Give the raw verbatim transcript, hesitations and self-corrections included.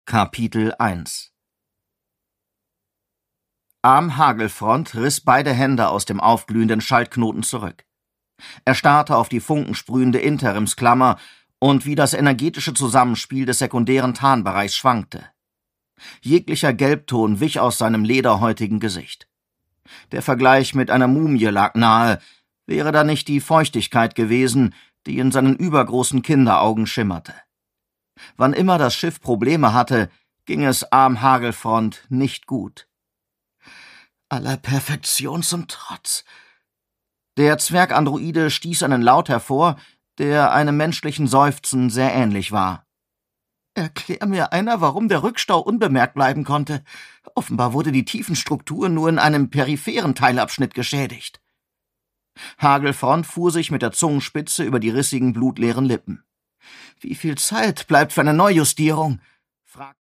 Kapitel eins Am Hagelfront riss beide Hände aus dem aufglühenden Schaltknoten zurück. Er starrte auf die funkensprühende Interimsklammer und wie das energetische Zusammenspiel des sekundären Tarnbereichs schwankte. Jeglicher Gelbton wich aus seinem lederhäutigen Gesicht. Der Vergleich mit einer Mumie lag nahe, wäre da nicht die Feuchtigkeit gewesen, die in seinen übergroßen Kinderaugen schimmerte. Wann immer das Schiff Probleme hatte, ging es am Hagelfront nicht gut. Aller Perfektion zum Trotz. Der Zwergandroide stieß einen Laut hervor, der einem menschlichen Seufzen sehr ähnlich war. Erklär mir einer, warum der Rückstau unbemerkt bleiben konnte. Offenbar wurde die Tiefenstruktur nur in einem peripheren Teilabschnitt geschädigt. Hagelfront fuhr sich mit der Zungenspitze über die rissigen, blutleeren Lippen. Wie viel Zeit bleibt für eine Neujustierung? fragte